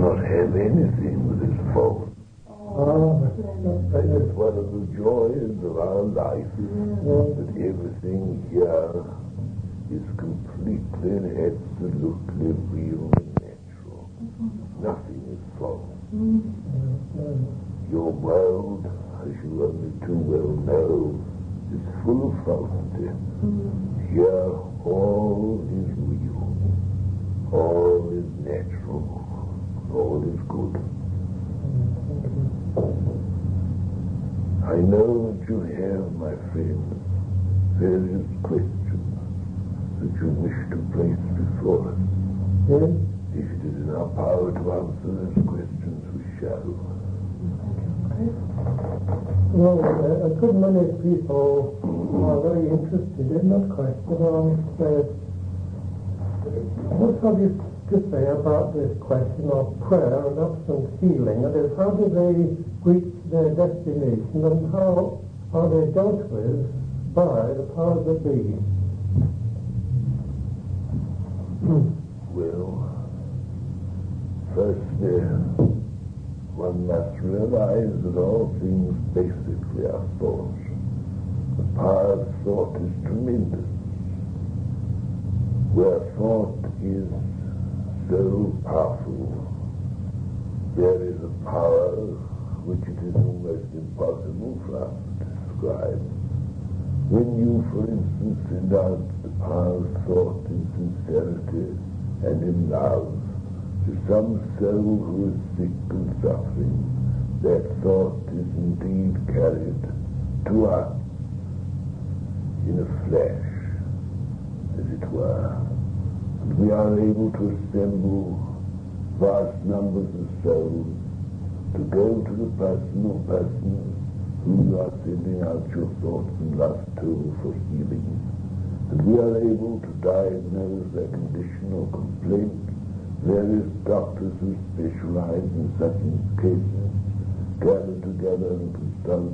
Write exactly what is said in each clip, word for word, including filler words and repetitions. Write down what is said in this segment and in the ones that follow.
not have anything that is false. Oh, It's one of the joys of our life that everything here is completely and absolutely real and natural. Nothing is false. Your world, as you only too well know, is full of falsity. Here all is real, all is natural, all is good. I know that you have, my friend, various questions that you wish to place before us. yes. If it is in our power to answer those questions, we shall. Well, a, a good many people are very interested in that question. And uh, what have you to say about this question of prayer and absent healing? That is, how do they reach their destination, and how are they dealt with by the powers that be? Well, firstly, one must realize that all things basically are thought. The power of thought is tremendous. Where thought is so powerful, there is a power which it is almost impossible for us to describe. When you, for instance, renounce the power of thought in sincerity and in love to some soul who is sick and suffering, that thought is indeed carried to us in a flash, as it were, and we are able to assemble vast numbers of souls to go to the person or persons whom you are sending out your thoughts and love to for healing. And we are able to diagnose their condition or complaint. Various doctors who specialize in such cases gather together and consult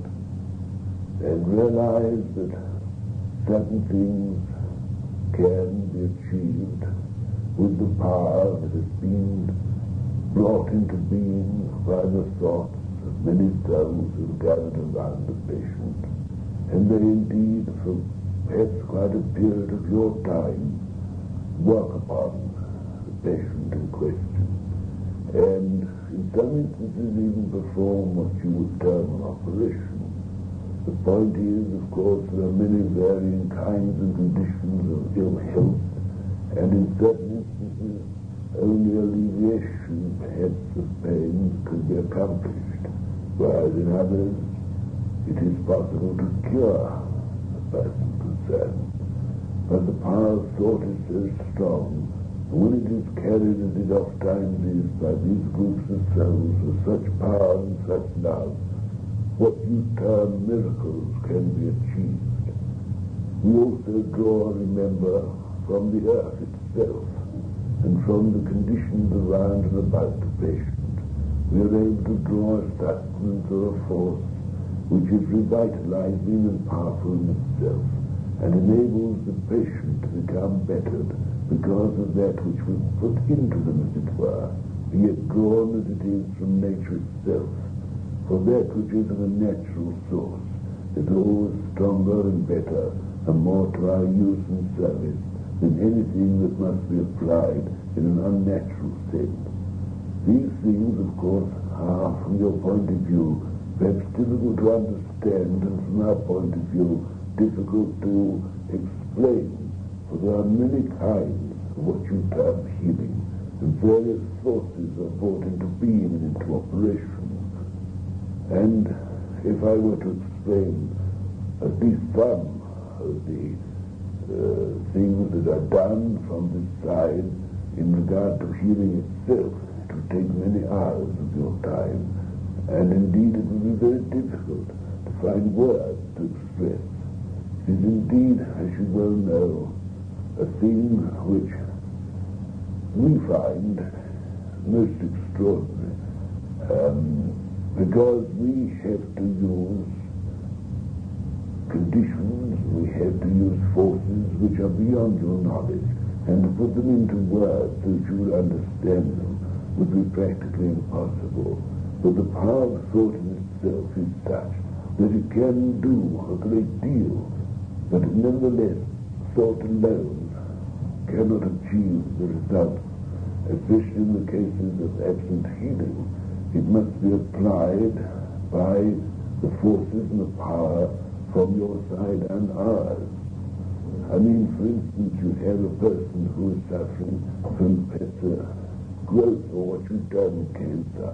and realize that certain things can be achieved with the power that has been brought into being by the thoughts of many souls who have gathered around the patient. And they indeed, for perhaps quite a period of your time, work upon the patient in question. And in some instances even perform what you would term an operation. The point is, of course, there are many varying kinds and conditions of ill health, and in certain instances only alleviation, perhaps, of pain could be accomplished, whereas in others it is possible to cure the person concerned. But the power of thought is so strong, and when it is carried, as it oft times is, by these groups of souls with such power and such love, what you term miracles can be achieved. We also draw, remember, from the earth itself, and from the conditions around and about the patient. We are able to draw a substance or a force which is revitalizing and powerful in itself, and enables the patient to become bettered because of that which was put into them, as it were, be it drawn as it is from nature itself. For that which is of a natural source is always stronger and better and more to our use and service than anything that must be applied in an unnatural sense. These things, of course, are, from your point of view, perhaps difficult to understand, and from our point of view, difficult to explain, for there are many kinds of what you term healing, and various forces are brought into being and into operation. And if I were to explain at least some of the uh, things that are done from this side in regard to healing itself, it would take many hours of your time, and indeed it would be very difficult to find words to express. It is indeed, as you well know, a thing which we find most extraordinary, um, because we have to use conditions, we have to use forces which are beyond your knowledge, and to put them into words so that you will understand them would be practically impossible. But the power of thought in itself is such that it can do a great deal, but nevertheless, thought alone cannot achieve the result. Especially in the cases of absent healing, it must be applied by the forces and the power from your side and ours. I mean, for instance, you have a person who is suffering from cancer growth, or what you term cancer.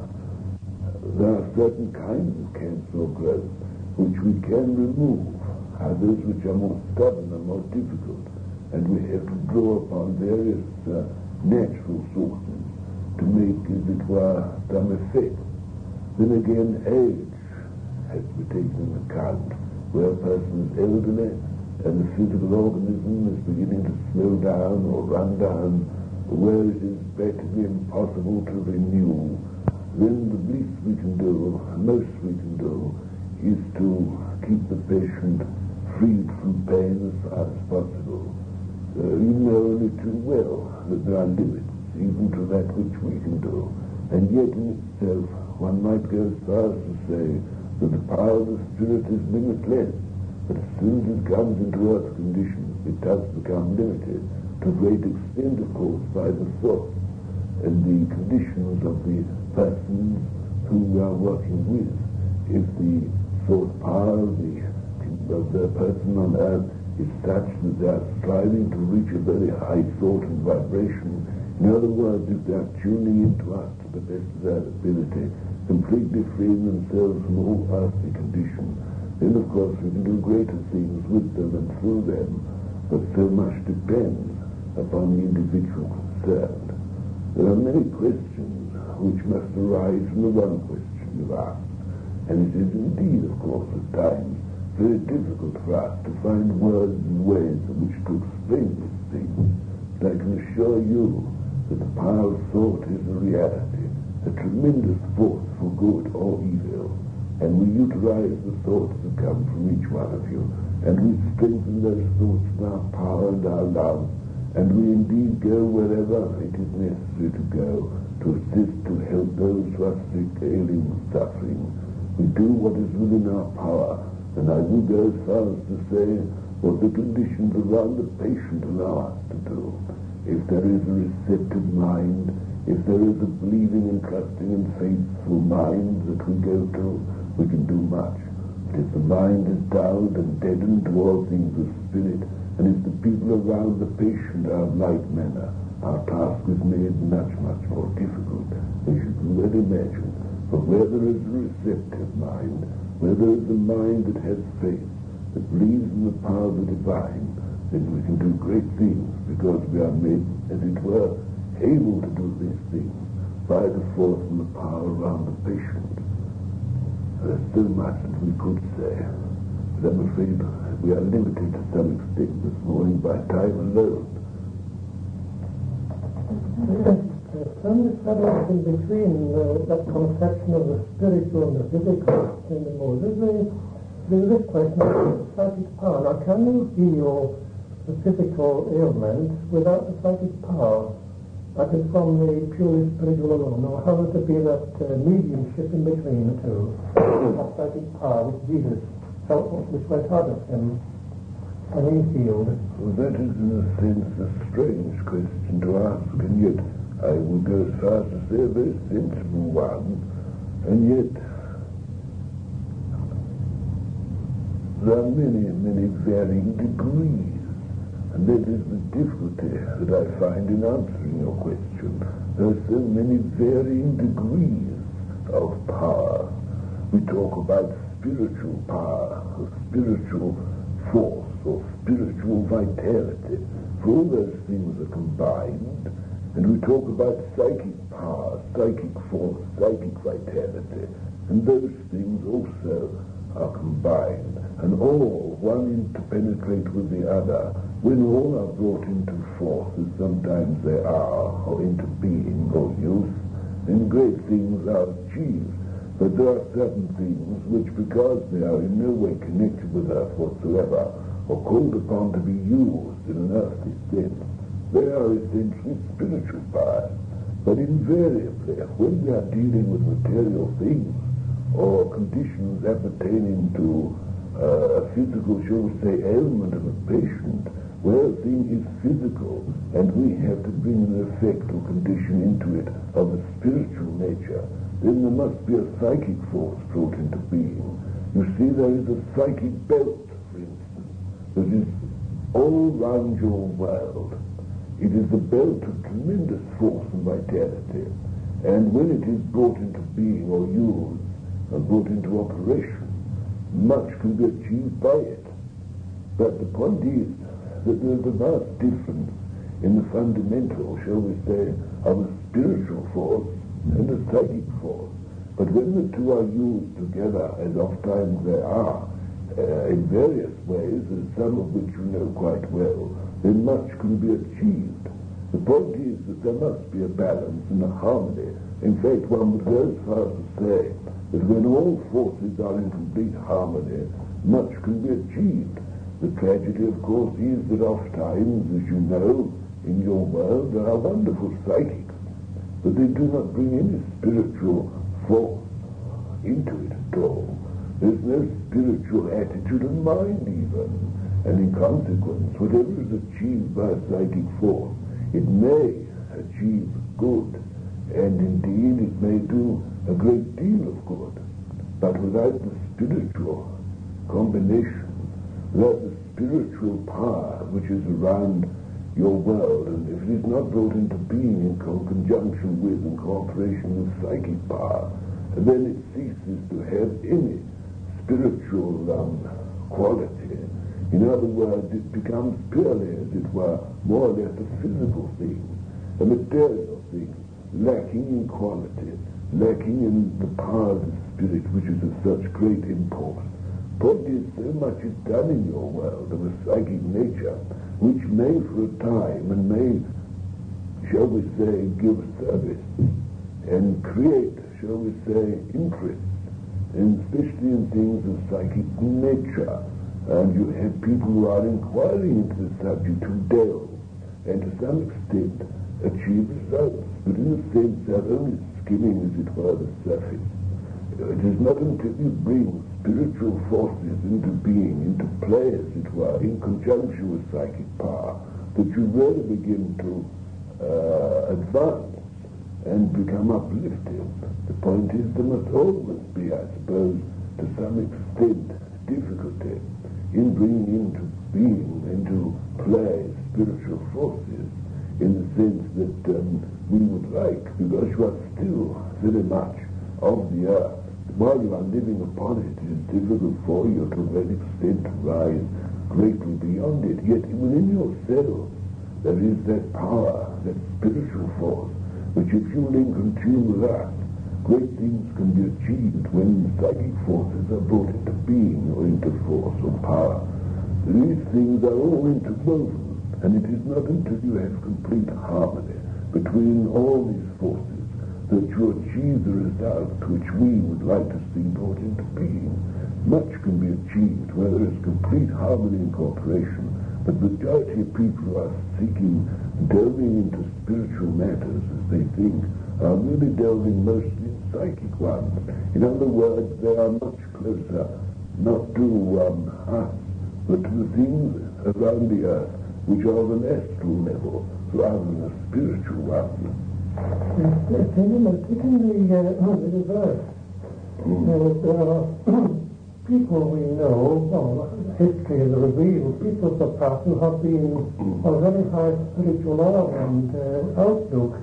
There are certain kinds of cancer or growth which we can remove, others which are more stubborn and more difficult, and we have to draw upon various uh, natural sources to make, as it were, some effect. Then again, age has to be taken into account, where a person is elderly and the physical organism is beginning to slow down or run down, where it is practically impossible to renew. Then the least we can do, most we can do, is to keep the patient freed from pain as far as possible. Uh, you know only too well that there are limits, even to that which we can do. And yet in itself, one might go as far as to say that the power of the spirit is limitless. But as soon as it comes into earth's conditions, it does become limited, to a great extent, of course, by the thought and the conditions of the persons whom we are working with. If the thought power of the, of the person on earth is such that they are striving to reach a very high thought and vibration, in other words, if they are tuning into us to the best of their ability, completely freeing themselves from all earthly conditions, then of course we can do greater things with them and through them, but so much depends upon the individual concerned. There are many questions which must arise from the one question you've asked, and it is indeed, of course, at times very difficult for us to find words and ways in which to explain these things. But I can assure you that the power of thought is a reality, a tremendous force for good or evil, and we utilize the thoughts that come from each one of you, and we strengthen those thoughts in our power and our love, and we indeed go wherever it is necessary to go to assist, to help those who are sick, ailing, suffering. We do what is within our power, and I will go as far as to say what the conditions around the patient allow us to do. If there is a receptive mind, if there is a believing and trusting and faithful mind that we go to, we can do much. But if the mind is dulled and deadened to all things of spirit, and if the people around the patient are of like manner, our task is made much, much more difficult, as you can well imagine. But where there is a receptive mind, where there is a mind that has faith, that believes in the power of the divine, then we can do great things, because we are made, as it were, able to do these things by the force and the power around the patient. There's so much that we could say, but I'm afraid we are limited to some extent this morning by time alone. Yes, some discussion between uh, that conception of the spiritual and the physical in the Moses. There's this question of psychic power. Now, can you heal the physical ailment without the psychic power? That is from the purely spiritual alone. Or how would it be that uh, mediumship in between the two? That psychic power which Jesus felt, which went out of him, and he healed. Well, that is in a sense a strange question to ask, and yet I will go as far as to say a very sensible one, and yet there are many, many varying degrees. And that is the difficulty that I find in answering your question. There are so many varying degrees of power. We talk about spiritual power, or spiritual force, or spiritual vitality. For all those things are combined. And we talk about psychic power, psychic force, psychic vitality. And those things also are combined. And all, one interpenetrate with the other. When all are brought into force, as sometimes they are, or into being or use, then great things are achieved. But there are certain things which, because they are in no way connected with earth whatsoever, or called upon to be used in an earthly sense, they are essentially spiritual powers. But invariably, when we are dealing with material things or conditions appertaining to uh, a physical, shall we say, ailment of a patient, where a thing is physical and we have to bring an effect or condition into it of a spiritual nature, then there must be a psychic force brought into being. You see, there is a psychic belt, for instance, that is all round your world. It is a belt of tremendous force and vitality, and when it is brought into being or used and brought into operation, much can be achieved by it. But the point is that there is a vast difference in the fundamental, shall we say, of a spiritual force and a psychic force. But when the two are used together, as oftentimes they are, uh, in various ways, and some of which you know quite well, then much can be achieved. The point is that there must be a balance and a harmony. In fact, one would go as far as to say that when all forces are in complete harmony, much can be achieved. The tragedy, of course, is that oftentimes, as you know, in your world there are wonderful psychics, but they do not bring any spiritual force into it at all. There's no spiritual attitude of mind even, and in consequence, whatever is achieved by a psychic force, it may achieve good, and indeed it may do a great deal of good, but without the spiritual combination, without the spiritual power which is around your world, and if it is not brought into being in conjunction with and cooperation with psychic power, then it ceases to have any spiritual um, quality. In other words, it becomes purely, as it were, more or less a physical thing, a material thing, lacking in quality, lacking in the power of the spirit, which is of such great import. Point is, so much is done in your world of a psychic nature, which may for a time, and may, shall we say, give service, and create, shall we say, interest, and especially in things of psychic nature. And you have people who are inquiring into the subject, who delve, and to some extent achieve results, but in a sense are only skimming, as it were, the surface. It is not until you bring spiritual forces into being, into play, as it were, in conjunction with psychic power, that you really begin to uh, advance and become uplifted. The point is there must always be, I suppose, to some extent, difficulty in bringing into being, into play, spiritual forces, in the sense that um, we would like, because you are still very much of the earth. While you are living upon it, it is difficult for you to a great extent to rise greatly beyond it. Yet within yourself there is that power, that spiritual force, which if you link and tune with us, great things can be achieved when psychic forces are brought into being or into force or power. These things are all interwoven, and it is not until you have complete harmony between all these forces that you achieve the result which we would like to see brought into being. Much can be achieved where there is complete harmony and cooperation, but the majority of people who are seeking, delving into spiritual matters, as they think, are really delving mostly in psychic ones. In other words, they are much closer, not to um, us, but to the things around the earth, which are of an astral level, rather than a spiritual one. Taking the, taking the, uh, the reverse, mm. there are people we know, well, history has revealed, people of the past who have been mm. of very high spiritual awe and uh, outlook,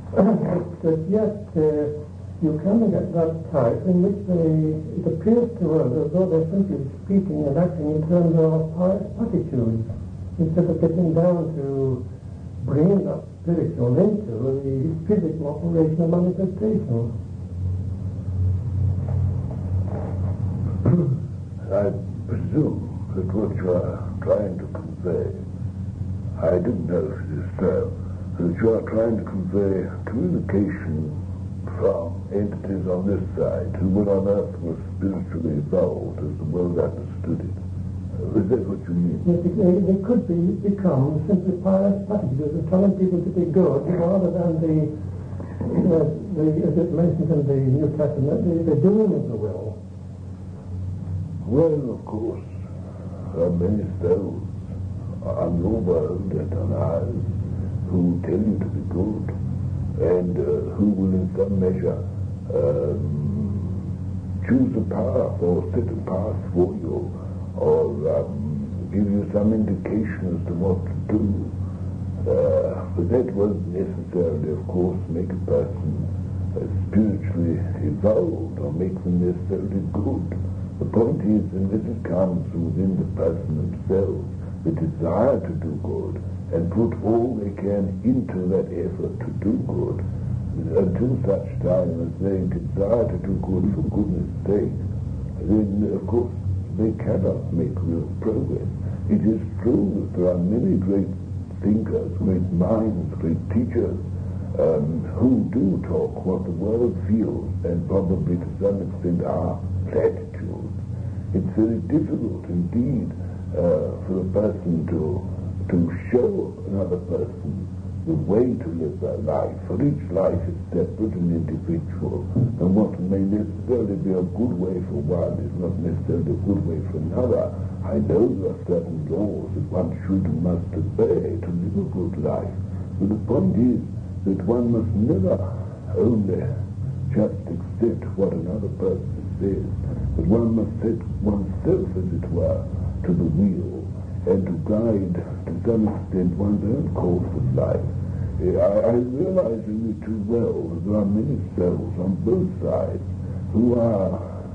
but yet uh, you can get that type in which they, it appears to us as though they're simply speaking and acting in terms of pious attitudes, instead of getting down to bringing that spiritual into the physical operation and manifestation. I presume that what you are trying to convey, I didn't know if it is so, that you are trying to convey communication from entities on this side to what on earth was spiritually evolved as the world understood it. Is that what you mean? Yes, they, they could be become simply pious attitudes of telling people to be good rather than the uh, the, as it mentions in the New Testament, the, the doing of the will. Well, of course, there are many souls on your world and on ours who tell you to be good, and uh, who will in some measure um, choose a path or set a path for you, or um, give you some indication as to what to do. Uh, but that won't necessarily, of course, make a person uh, spiritually evolved or make them necessarily good. The point is, unless it comes within the person themselves, the desire to do good, and put all they can into that effort to do good, until such time as they desire to do good for goodness sake, then, of course, they cannot make real progress. It is true that there are many great thinkers, great minds, great teachers, um, who do talk what the world feels, and probably to some extent are platitudes. It's very difficult indeed uh, for a person to to show another person the way to live their life. For each life is separate and individual, and what may necessarily be a good way for one is not necessarily a good way for another. I know there are certain laws that one should and must obey to live a good life, but the point is that one must never only just accept what another person says, but one must set oneself, as it were, to the wheel, and to guide, to some extent, one's own course of life. I, I realize only too well that there are many souls on both sides who are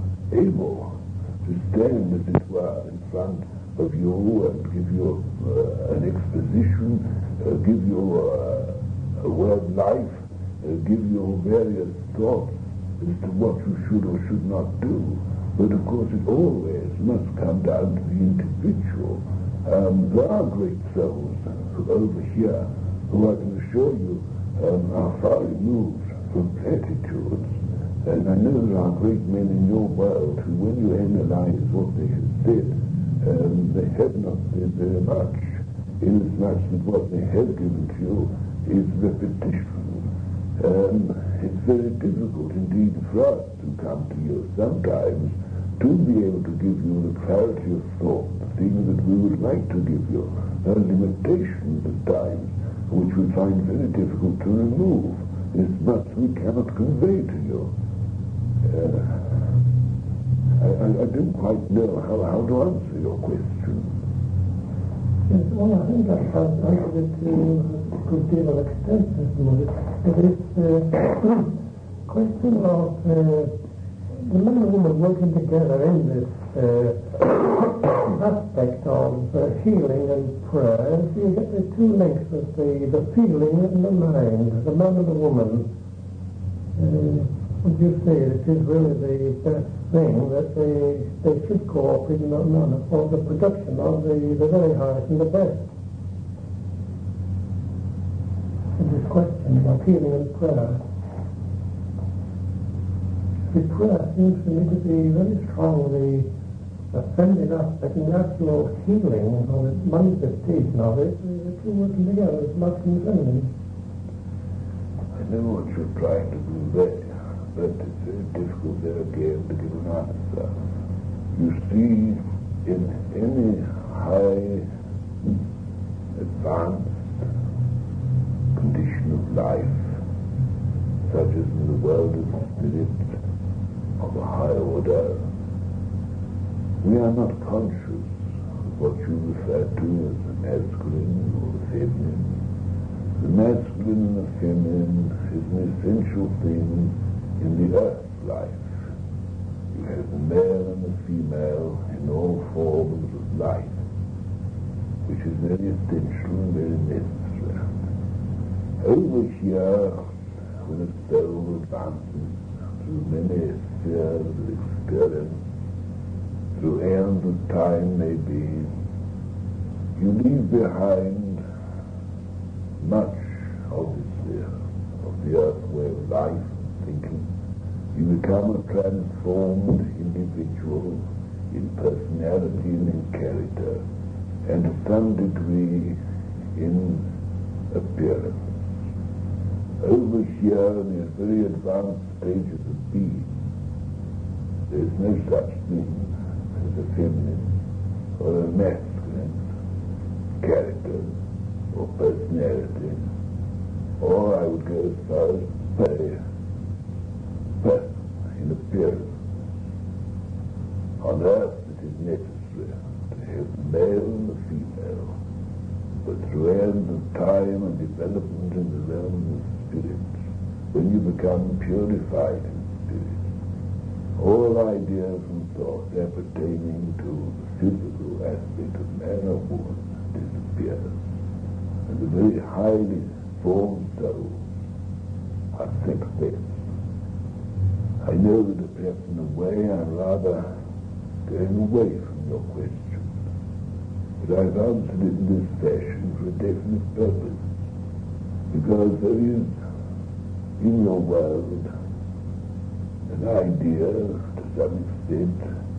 able to stand, as it were, in front of you and give you uh, an exposition, uh, give you uh, a way of life, uh, give you various thoughts as to what you should or should not do. But of course it always must come down to the individual. Um, there are great souls over here who I can assure you um, are far removed from platitudes. And I know there are great men in your world who, when you analyze what they have said, um, they have not said very much, inasmuch that what they have given to you is repetition. Um, it's very difficult indeed for us to come to you sometimes to be able to give you the clarity of thought, the things that we would like to give you. There are limitations at times which we find very difficult to remove, inasmuch we cannot convey to you. Uh, I, I, I don't quite know how, how to answer your question. Yes, well, I think I have answered it to a good deal of extent this morning. It is a uh, question of uh, the man and woman working together in this uh, aspect of uh, healing and prayer. And so you get the two links of the, the feeling and the mind, the man and the woman. Uh, would you say it is really the best thing that they, they should cooperate in that manner for the production of the, the very highest and the best? In this question of healing and prayer. The prayer seems to me to be very strong, the, the feminine aspect and the actual healing or the manifestation of it, the two working together as masculine and feminine. I know what you're trying to do there, but it's very difficult there again to give an answer. You see, in any high, advanced condition of life, such as in the world of spirit, of a high order, we are not conscious of what you refer to as the masculine or the feminine. The masculine and the feminine is an essential thing in the earth life. You have the male and the female in all forms of life, which is very essential and very necessary. Over here, when a soul advances through many spheres of experience, through eons of time maybe, you leave behind much, obviously, of the earth way of life, thinking. You become a transformed individual in personality and in character, and to some degree in appearance. Over here in the very advanced stages of being, there's no such thing as a feminine or a masculine character or personality, or I would go as far as to say person in appearance. On earth it is necessary to have the male and the female, but through end of time and development in the realm of spirit, when you become purified in spirit, all ideas and thoughts appertaining to the physical aspect of man or woman disappears, and the very highly formed soul are sex-based. I know that perhaps in a way I'm rather going away from your question, but I've answered it in this fashion for a definite purpose, because there is in your world an idea, to some extent,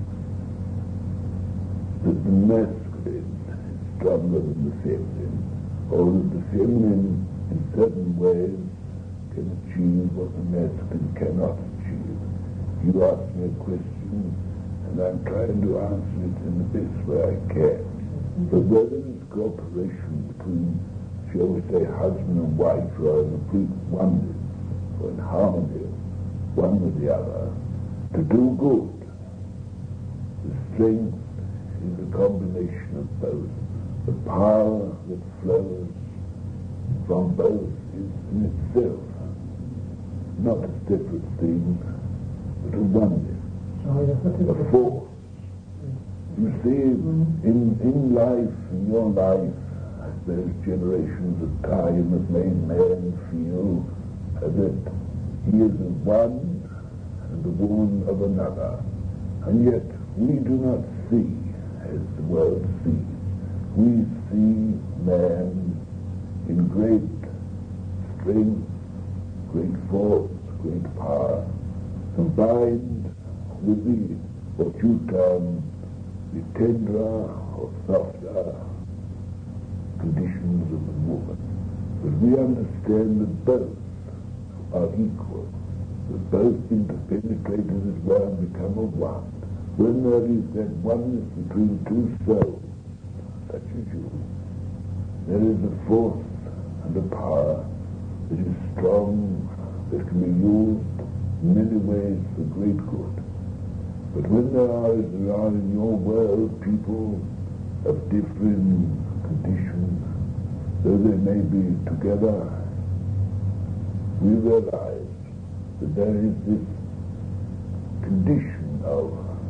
that the masculine is stronger than the feminine, or that the feminine in certain ways can achieve what the masculine cannot achieve. You ask me a question, and I'm trying to answer it in the best way I can. But whether it's cooperation between, shall we say, husband and wife, or in complete oneness, or in harmony, one with the other, to do good, the strength is a combination of both. The power that flows from both is in itself not a separate thing, but a oneness. Oh, yes, A force. You see, in, in life, in your life, those generations of time have made man feel that he is of one and the woman of another. And yet, we do not see as the world sees. We see man in great strength, great force, great power, combined with the, what you term, the tenderer or softer conditions of the woman. But we understand that both are equal, that both interpenetrated as well and become a one. When there is that oneness between two souls, such as you, there is a force and a power that is strong, that can be used in many ways for great good. But when there are, as there are in your world, people of different conditions, though they may be together, we realize that there is this condition of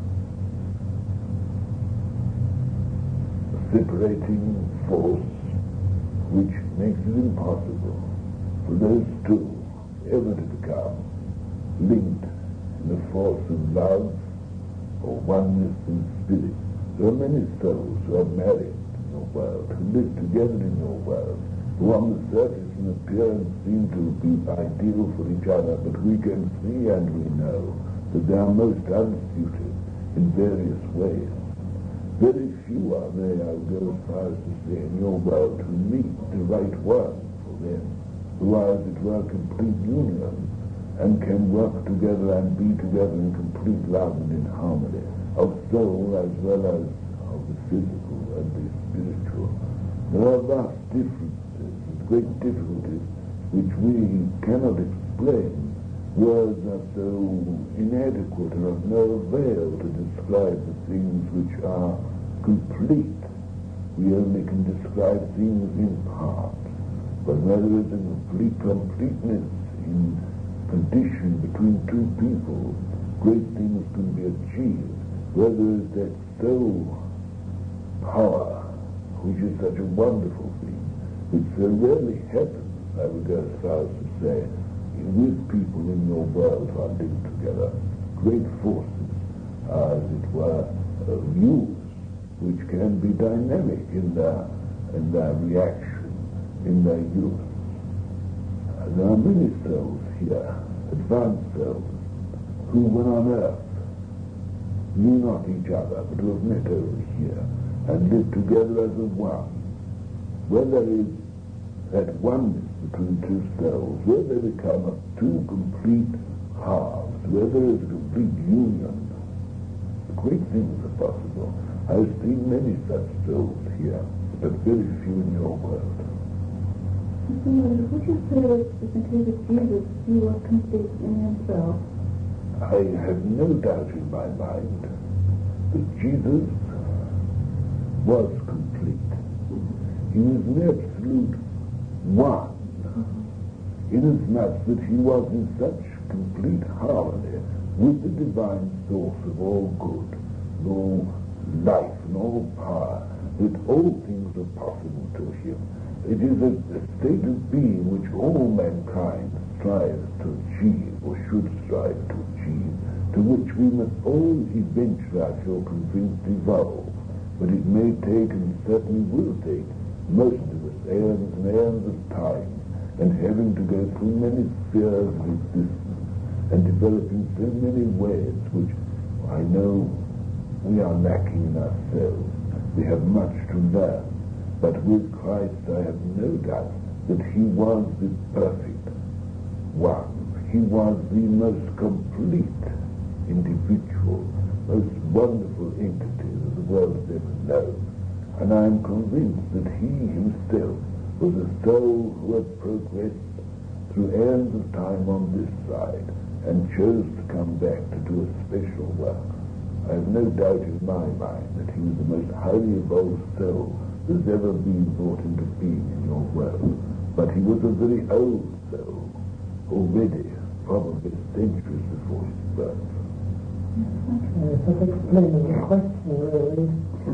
separating force which makes it impossible for those two ever to become linked in the force of love or oneness in spirit. There are many souls who are married in your world, who live together in your world, who on the surface and appearance seem to be ideal for each other, but we can see and we know that they are most unsuited in various ways. Very few are they, I would go as far as to say, in your world who meet the right one for them, who are, as it were, complete union, and can work together and be together in complete love and in harmony, of soul as well as of the physical and the spiritual. There are vast differences and great difficulties which we cannot explain. Words are so inadequate and of no avail to describe the things which are complete. We only can describe things in part. But where there is a complete completeness in condition between two people, great things can be achieved. Where there is that soul power, which is such a wonderful thing, which so rarely happens, I would go as far as to say, with people in your world who are linked together. Great forces are, as it were, uh, used, which can be dynamic in their, in their reaction, in their use. Uh, there are many souls here, advanced souls, who, when on earth, knew not each other, but who have met over here, and live together as a one. Where there is that oneness between two selves, where they become two complete halves, where there is a complete union, great things are possible. I've seen many such souls here, but very few in your world. Would you say that in the case of Jesus, he was complete in himself? I have no doubt in my mind that Jesus was complete. He was an absolute one, inasmuch that he was in such complete harmony with the divine source of all good, all life and all power, that all things are possible to him. It is a, a state of being which all mankind strives to achieve, or should strive to achieve, to which we must all eventually, I feel convinced, evolve. But it may take, and certainly will take, most of us aeons and aeons of time, and having to go through many spheres of existence, and developing so many ways which I know we are lacking in ourselves. We have much to learn, but with Christ I have no doubt that he was the perfect one. He was the most complete individual, most wonderful entity that the world has ever known. And I am convinced that he himself was a soul who had progressed through aeons of time on this side and chose to come back to do a special work. I have no doubt in my mind that he was the most highly evolved soul that's ever been brought into being in your world. But he was a very old soul, already, probably centuries before his birth. Yes, that explains the question, really.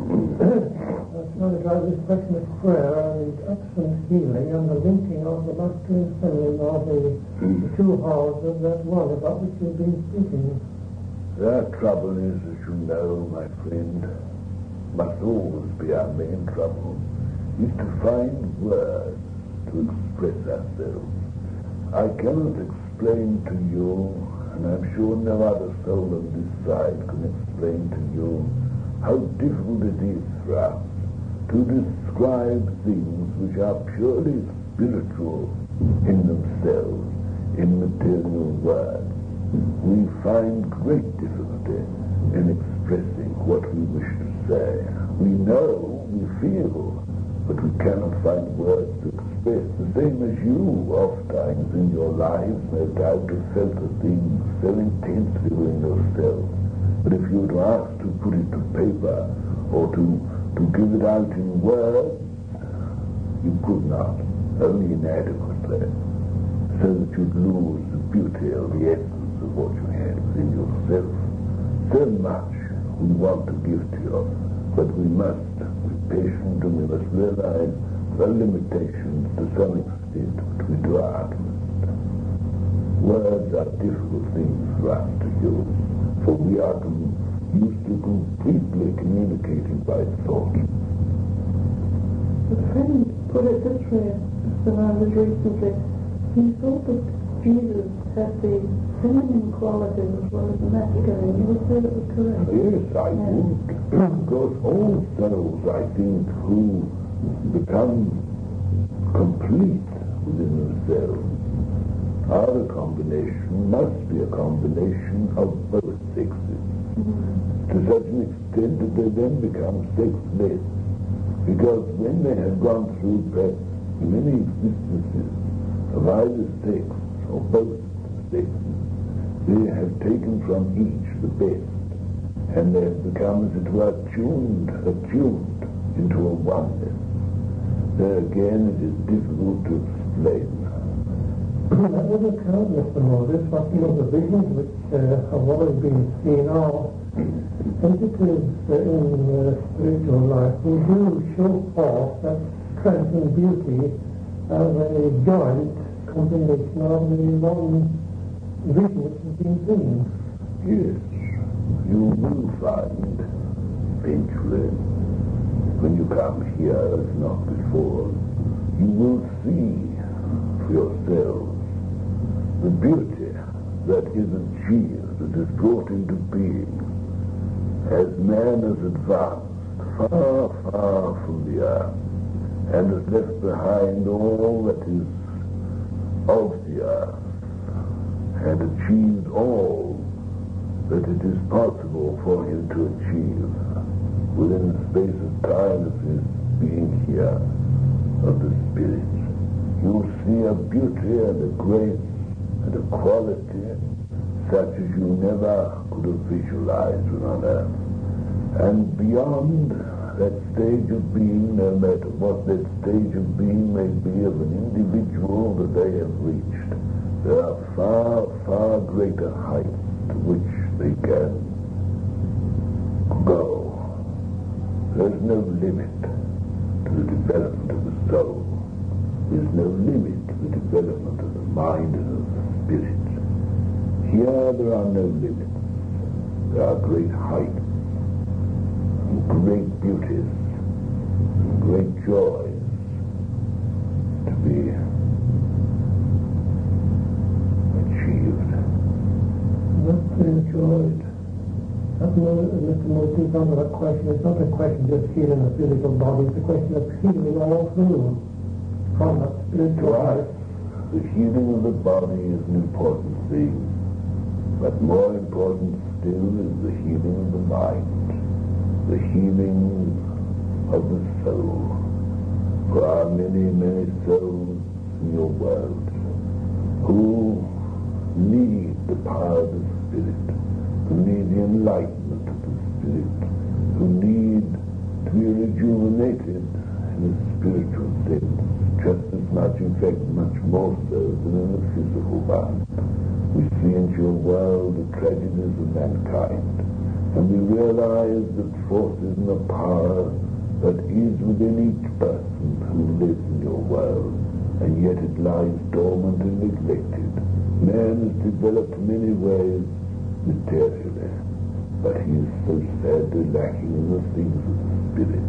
I was trying to drive this question of prayer and absent healing and the linking of the masculine and feminine of the, the two halves of that one about which you've been speaking. Our trouble is, as you know, my friend, must always be our main trouble, is to find words to express ourselves. I cannot explain to you, and I'm sure no other soul on this side can explain to you, how difficult it is for us to describe things which are purely spiritual in themselves, in material words. We find great difficulty in expressing what we wish to say. We know, we feel, but we cannot find words to express. The same as you, oft times in your lives, no doubt, have felt the thing so intensely within yourself. But if you were to ask to put it to paper, or to, to give it out in words, you could not, only inadequately, so that you'd lose the beauty or the essence of what you had within yourself. So much we want to give to you, but we must be patient and we must realize the limitations to some extent which we do our utmost. Words are difficult things for us to use, for we are com- used to completely communicating by thought. A friend put it this way, when I was recently, he thought that Jesus had the feminine qualities as well as the masculine. You would say that was correct? Yes, I yeah. would. Because all souls, I think, who become complete within themselves are a combination, must be a combination of both sexes. Mm-hmm. To such an extent that they then become sexless. Because when they have gone through perhaps many existences of either sex or both sexes, they have taken from each the best, and they have become, as it were, tuned, attuned into a oneness. There again, it is difficult to explain. That doesn't count, Mister Moses. I feel the visions which uh, have always been seen are entities uh, in uh, spiritual life who do show forth that strength and beauty as a joint combination of the one vision which has been seen. Yes, you will find eventually, when you come here as not before, you will see for yourselves the beauty that is achieved, that is brought into being, as man has advanced far, far from the earth, and has left behind all that is of the earth, and achieved all that it is possible for him to achieve within the space of time of his being here, of the Spirit. You will see a beauty and a grace and a quality such as you never could have visualized when on earth. And beyond that stage of being, no matter what that stage of being may be of an individual that they have reached, there are far, far greater heights to which they can go. There's no limit to the development of the soul. There's no limit to the development of the mind and of the spirit. Here there are no limits. There are great heights, and great beauties, and great joys to be achieved. Not enjoyed. That's Mister Murphy's on that question. It's not a question just healing the physical body, it's a question of healing all through from that spiritual life. The healing of the body is an important thing, but more important still is the healing of the mind, the healing of the soul. For there are many, many souls in your world who need the power of the Spirit, who need the enlightenment of the Spirit, who need to be rejuvenated in a spiritual sense, just as much, in fact, much more so than in the physical one. We see into your world the tragedies of mankind, and we realize the forces and the power that is within each person who lives in your world, and yet it lies dormant and neglected. Man has developed many ways materially, but he is so sadly lacking in the things of the Spirit.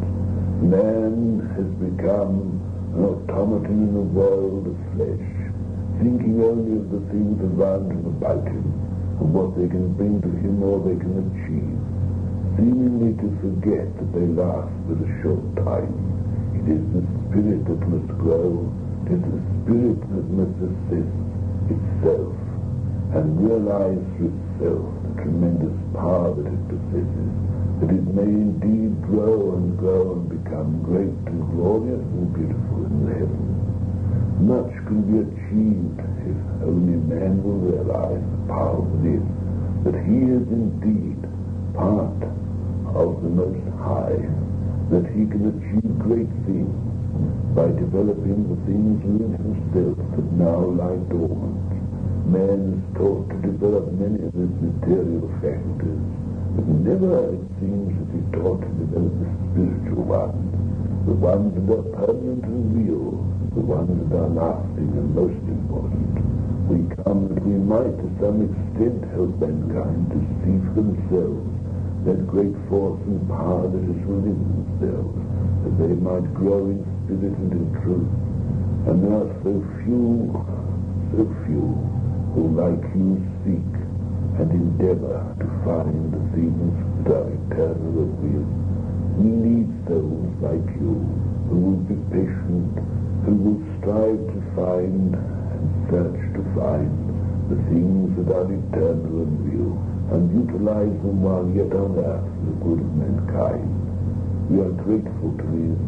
Man has become an automaton in the world of flesh, thinking only of the things around and about him, and what they can bring to him or they can achieve, seemingly to forget that they last but a short time. It is the Spirit that must grow, it is the Spirit that must assist itself and realize for itself the tremendous power that it possesses, that it may indeed grow and grow and become great and glorious and beautiful in the heavens. Much can be achieved if only man will realize the power within, that he is indeed part of the Most High, that he can achieve great things by developing the things within himself that now lie dormant. Man is taught to develop many of his material faculties, but never, it seems, is he taught to develop the spiritual ones, the ones that are permanent and real, the ones that are lasting and most important. We come that we might to some extent help mankind to see for themselves that great force and power that is within themselves, that they might grow in spirit and in truth. And there are so few, so few, who like you seek and endeavor to find the things that are eternal and real. We need souls like you, who will be patient, who will strive to find and search to find the things that are eternal and real, and utilize them while yet on earth for the good of mankind. We are grateful to these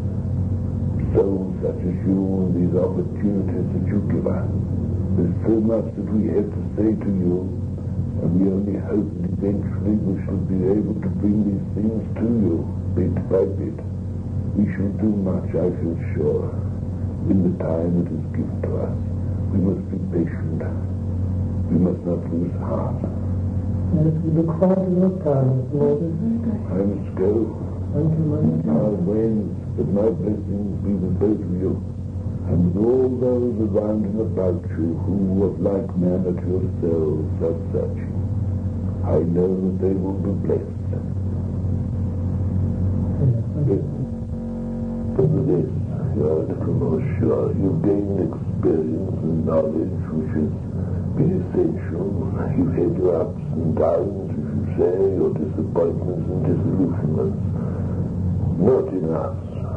souls such as you and these opportunities that you give us. There's so much that we have to say to you, and we only hope that eventually we shall be able to bring these things to you, bit by bit. We shall do much, I feel sure, in the time that is given to us. We must be patient. We must not lose heart. Yes, we look forward to your time, Moses. I must go. Thank you, my Our ways, but my blessings be with both of you, and with all those around and about you who, of like manner to yourselves, are searching. I know that they will be blessed. Yes. But with this, you are a little more sure. You've gained experience and knowledge which has been essential. You've had your ups and downs, as you say, your disappointments and disillusionments. Not in us.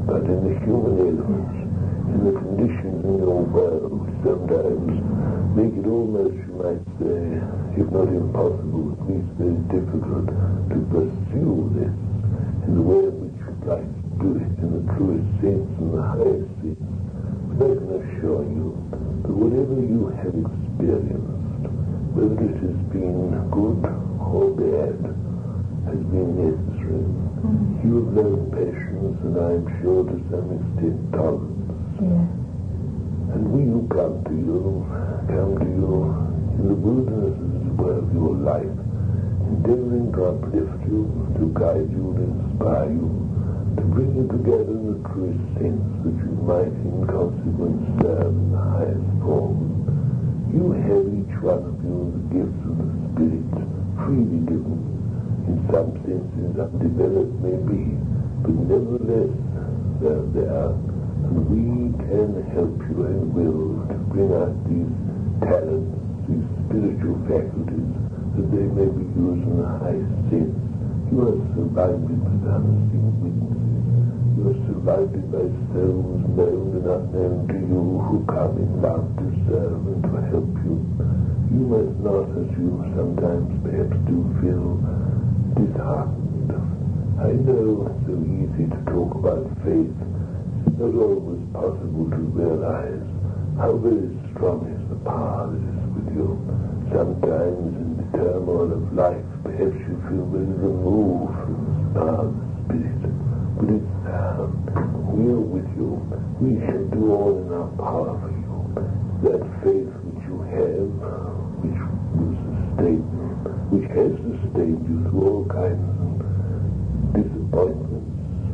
but in the human elements, in the conditions in your world, which sometimes make it almost, you might say, if not impossible, at least very difficult to pursue this in the way in which you'd like to do it, in the truest sense and the highest sense. But I can assure you that whatever you have experienced, whether it has been good or bad, has been necessary. Mm. You have learned patience, and I am sure to some extent tolerance. Yeah. And we who come to you, come to you in the wildernesses as well of your life, endeavoring to uplift you, to guide you, to inspire you, to bring you together in the truest sense that you might in consequence serve in the highest form. You have each one of you the gifts of the Spirit, freely given, in some senses undeveloped may be, but nevertheless they're there, and we can help you and will to bring out these talents, these spiritual faculties, that they may be used in the highest sense. You are surrounded with unseen witnesses. You are surrounded by souls known and unknown to you who come in love to serve and to help you. You must not, as you sometimes perhaps do, feel disheartened. I know it's so easy to talk about faith. It's not always possible to realize how very strong is the power that is with you. Sometimes in the turmoil of life, perhaps you feel very removed from the power of the Spirit. But it's there. We are with you. We shall do all in our power for you. That faith which you have, which will sustain you, which has sustained you through all kinds of disappointments,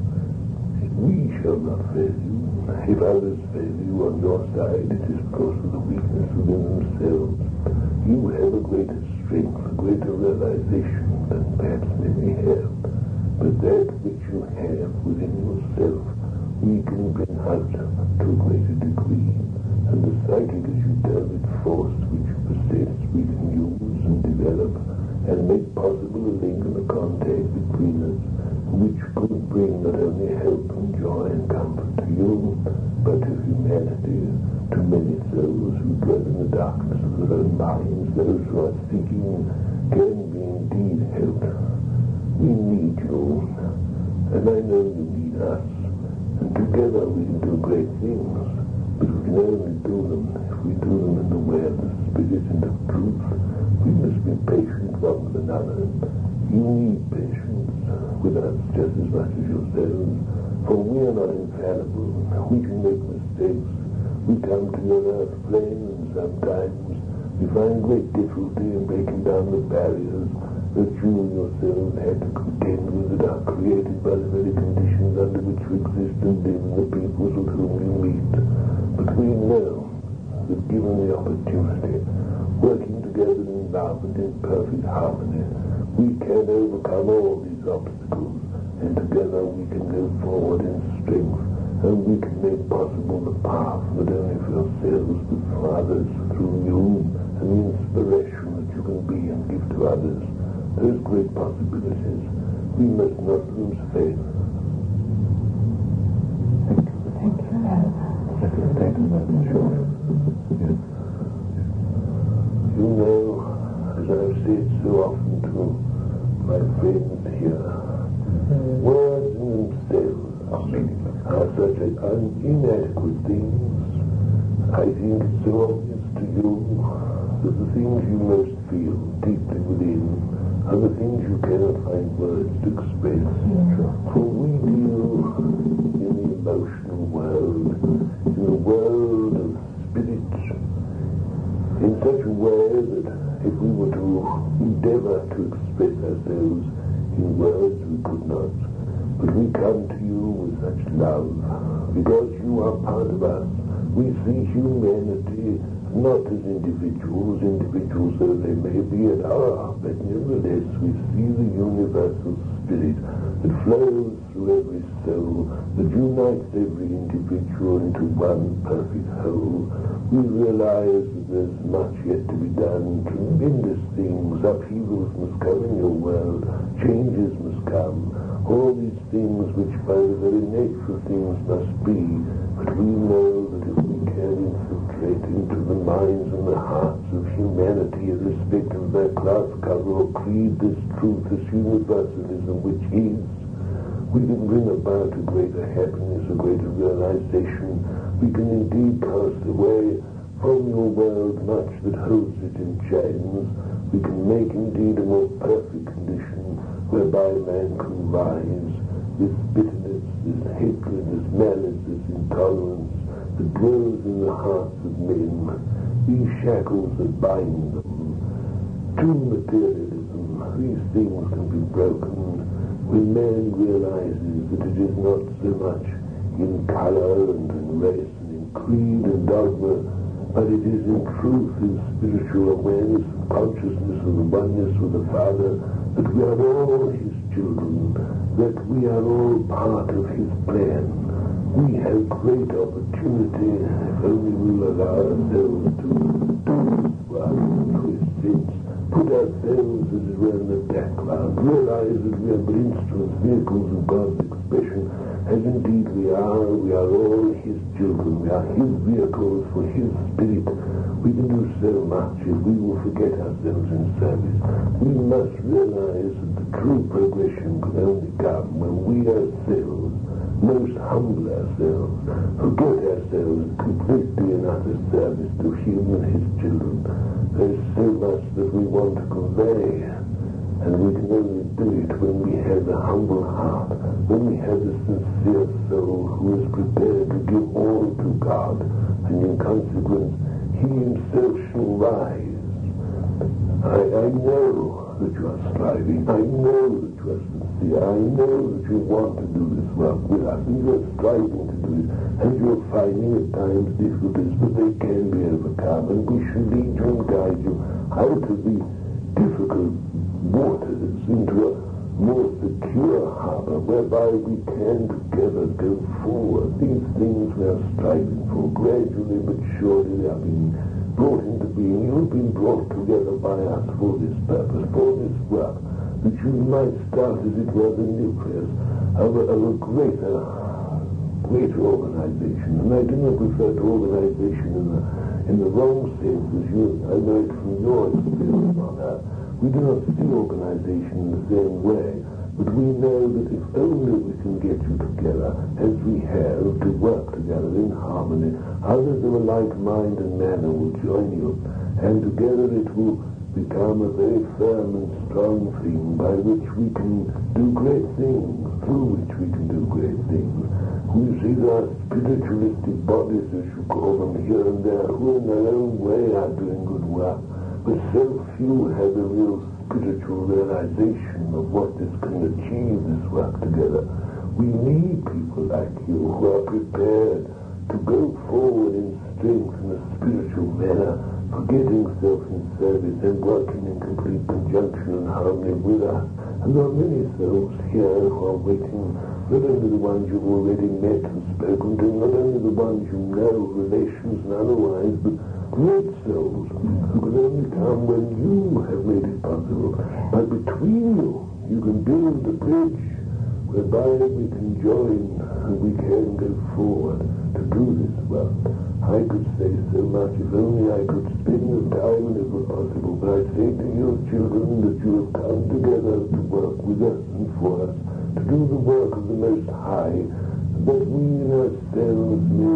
we shall not fail you. If others fail you on your side, it is because of the weakness within themselves. You have a greater strength, a greater realization than perhaps many have. But that which you have within yourself, we can bring out to a greater degree. And the psychic, as you term it, force which you possess, we can use and develop and make possible a link and a contact between us, which could bring not only help and joy and comfort to you, but to humanity, to many souls who dwell in the darkness of their own minds, those who are seeking can be indeed helped. We need you, and I know you need us, and together we can do great things, but we can only do them if we do them in the way of the Spirit and of truth. We must be patient one with another. You need patience with us just as much as yourselves, for we are not infallible. We can make mistakes. We come to your earth plane, and sometimes we find great difficulty in breaking down the barriers that you yourselves had to contend with, that are created by the very conditions under which you exist and live in the peoples with whom you meet. But we know that given the opportunity, working together in love and in perfect harmony, we can overcome all these obstacles, and together we can go forward in strength, and we can make possible the path not only for ourselves but for others through you, and the inspiration that you can be and give to others. Those great possibilities, we must not lose faith. Thank you. Thank you. Thank you. Sure. Yes. You know, as I've said so often to my friends here, mm-hmm. words in themselves are meaningless, are such an inadequate things. I think it's so obvious to you that the things you most feel deeply within are the things you cannot find words to express. Yeah. For we deal in the emotional world, in the world of spirit, in such a way that if we were to endeavor to express ourselves in words, we could not. But we come to you with such love, because you are part of us. We see humanity not as individuals, individuals though they may be and are, but nevertheless we see the universal spirit that flows through every soul, that unites every individual into one perfect whole. We realize that there's much yet to be done, tremendous things, upheavals must come in your world, changes must come, all these things which by the very nature of things must be, but we know that if we can infiltrate into the minds and the hearts of humanity, irrespective of their class, color, or creed, this truth, this universalism which is, we can bring about a greater happiness, a greater realization. We can indeed cast away from your world much that holds it in chains. We can make indeed a more perfect condition whereby man can rise. This bitterness, this hatred, this malice, this intolerance that grows in the hearts of men, these shackles that bind them to materialism, these things can be broken when man realizes that it is not so much in color and in race and in creed and dogma, but it is in truth, in spiritual awareness and consciousness of the oneness with the Father, that we are all His children, that we are all part of His plan. We have great opportunity if only we will allow ourselves to do this work to His sense, put ourselves, as it were, in the background, realize that we are but instruments, vehicles of God's expression, as indeed we are. We are all His children. We are His vehicles for His Spirit. We can do so much if we will forget ourselves in service. We must realize that the true progression can only come when we ourselves most humble ourselves, forget ourselves completely in utter service to Him and His children. There is so much that we want to convey, and we can only do it when we have the humble heart, when we have the sincere soul who is prepared to give all to God, and in consequence He Himself shall rise. I, I know that you are striving. I know that you are sincere. I know that you want to do this work with us, and you are striving to do it, and you are finding at times difficulties, but they can be overcome, and we should lead you and guide you out of the difficult waters into a more secure harbor, whereby we can together go forward. These things we are striving for, gradually but surely they are being brought into being. You've been brought together by us for this purpose, for this work, that you might start, as it were, the nucleus of a, of a greater, greater organization. And I do not refer to organization in the, in the wrong sense, as you, I know it from your experience on that. We do not see organization in the same way, but we know that if only we can get you together, as we have, to work together in harmony, others of a like mind and manner will join you, and together it will become a very firm and strong thing by which we can do great things, through which we can do great things. We see there are spiritualistic bodies, as you call them, here and there, who in their own way are doing good work, but so few have a real spiritual realization of what this can achieve, this work together. We need people like you who are prepared to go forward in strength in a spiritual manner, forgetting self in service and working in complete conjunction and harmony with us. And there are many souls here who are waiting, not only the ones you've already met and spoken to, not only the ones you know, relations and otherwise, but great souls who can only come when you have made it possible. But between you, you can build a bridge whereby we can join and we can go forward to do this work. I could say so much if only I could spend the time and it were possible, but I say to your children that you have come together to work with us and for us, to do the work of the Most High, that we in ourselves may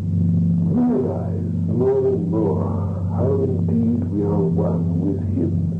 realize more and more how indeed we are one with Him.